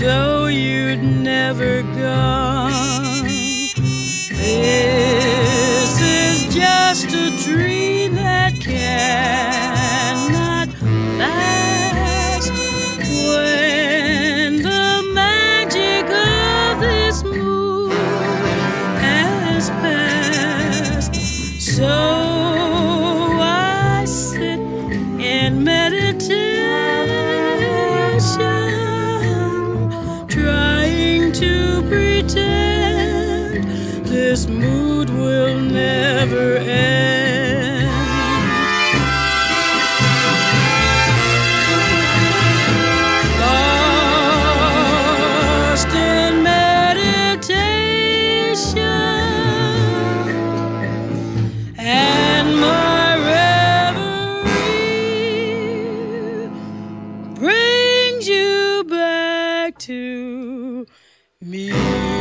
though you'd never gone. This is just a dream that cannot last. When the magic of this mood has passed, so I sit in meditation, trying to pretend this mood will never end. Lost in meditation, and my reverie brings you back to me.